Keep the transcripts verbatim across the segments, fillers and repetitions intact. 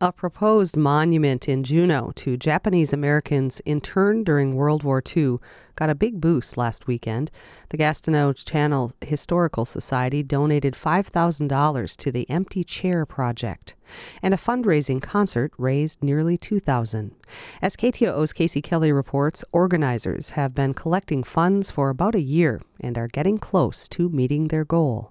A proposed monument in Juneau to Japanese Americans interned during World War Two got a big boost last weekend. The Gastineau Channel Historical Society donated five thousand dollars to the Empty Chair Project, and a fundraising concert raised nearly two thousand dollars. As K T O O's Casey Kelly reports, organizers have been collecting funds for about a year and are getting close to meeting their goal.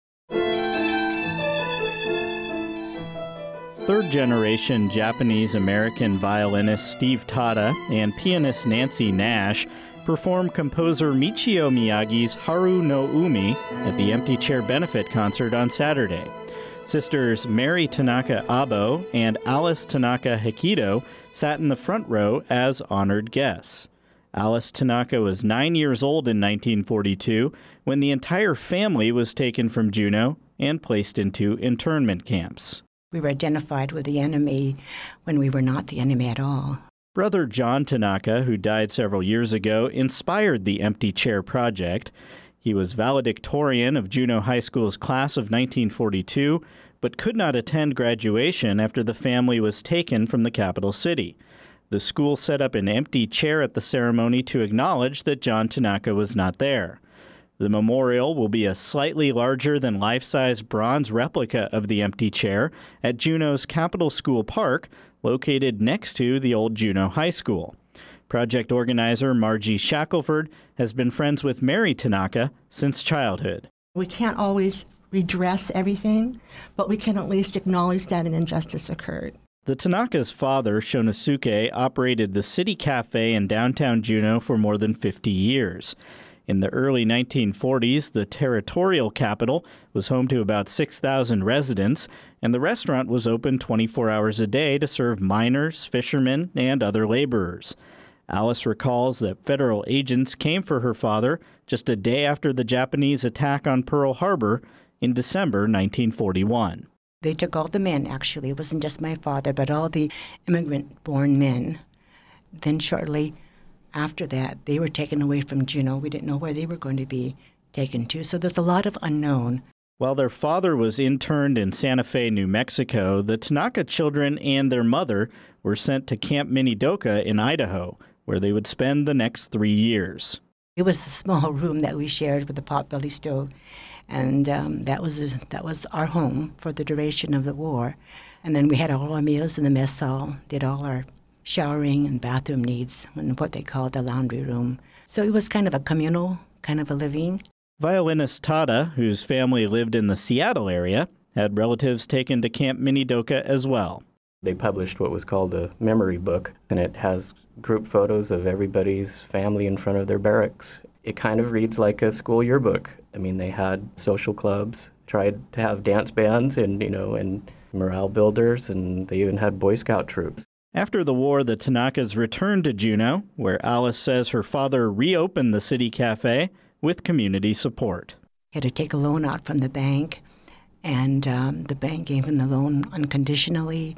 Third-generation Japanese-American violinist Steve Tada and pianist Nancy Nash perform composer Michio Miyagi's Haru no Umi at the Empty Chair Benefit Concert on Saturday. Sisters Mary Tanaka Abo and Alice Tanaka Hikido sat in the front row as honored guests. Alice Tanaka was nine years old in nineteen forty-two when the entire family was taken from Juneau and placed into internment camps. We were identified with the enemy when we were not the enemy at all. Brother John Tanaka, who died several years ago, inspired the Empty Chair Project. He was valedictorian of Juneau High School's class of nineteen forty-two, but could not attend graduation after the family was taken from the capital city. The school set up an empty chair at the ceremony to acknowledge that John Tanaka was not there. The memorial will be a slightly larger than life-size bronze replica of the empty chair at Juneau's Capitol School Park, located next to the old Juneau High School. Project organizer Margie Shackelford has been friends with Mary Tanaka since childhood. We can't always redress everything, but we can at least acknowledge that an injustice occurred. The Tanaka's father, Shonosuke, operated the City Cafe in downtown Juneau for more than fifty years. In the early nineteen forties, the territorial capital was home to about six thousand residents, and the restaurant was open twenty-four hours a day to serve miners, fishermen, and other laborers. Alice recalls that federal agents came for her father just a day after the Japanese attack on Pearl Harbor in December nineteen forty-one. They took all the men, actually. It wasn't just my father, but all the immigrant-born men. Then shortly after that, they were taken away from Juneau. We didn't know where they were going to be taken to, so there's a lot of unknown. While their father was interned in Santa Fe, New Mexico, the Tanaka children and their mother were sent to Camp Minidoka in Idaho, where they would spend the next three years. It was a small room that we shared with a potbelly stove, and um, that was that was our home for the duration of the war. And then we had all our meals in the mess hall, did all our showering and bathroom needs in what they called the laundry room. So it was kind of a communal kind of a living. Violinist Tada, whose family lived in the Seattle area, had relatives taken to Camp Minidoka as well. They published what was called a memory book, and it has group photos of everybody's family in front of their barracks. It kind of reads like a school yearbook. I mean, they had social clubs, tried to have dance bands and, you know, and morale builders, and they even had Boy Scout troops. After the war, the Tanakas returned to Juneau, where Alice says her father reopened the City Cafe with community support. He had to take a loan out from the bank, and um, the bank gave him the loan unconditionally.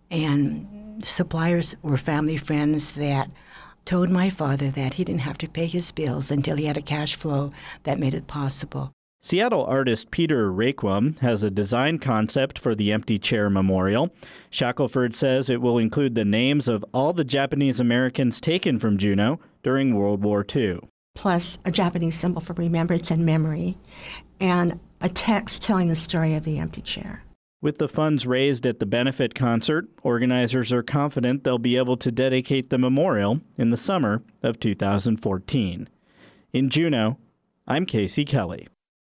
And suppliers were family friends that told my father that he didn't have to pay his bills until he had a cash flow that made it possible. Seattle artist Peter Raquam has a design concept for the Empty Chair Memorial. Shackelford says it will include the names of all the Japanese Americans taken from Juneau during World War Two. Plus a Japanese symbol for remembrance and memory, and a text telling the story of the empty chair. With the funds raised at the benefit concert, organizers are confident they'll be able to dedicate the memorial in the summer of two thousand fourteen. In Juneau, I'm Casey Kelly.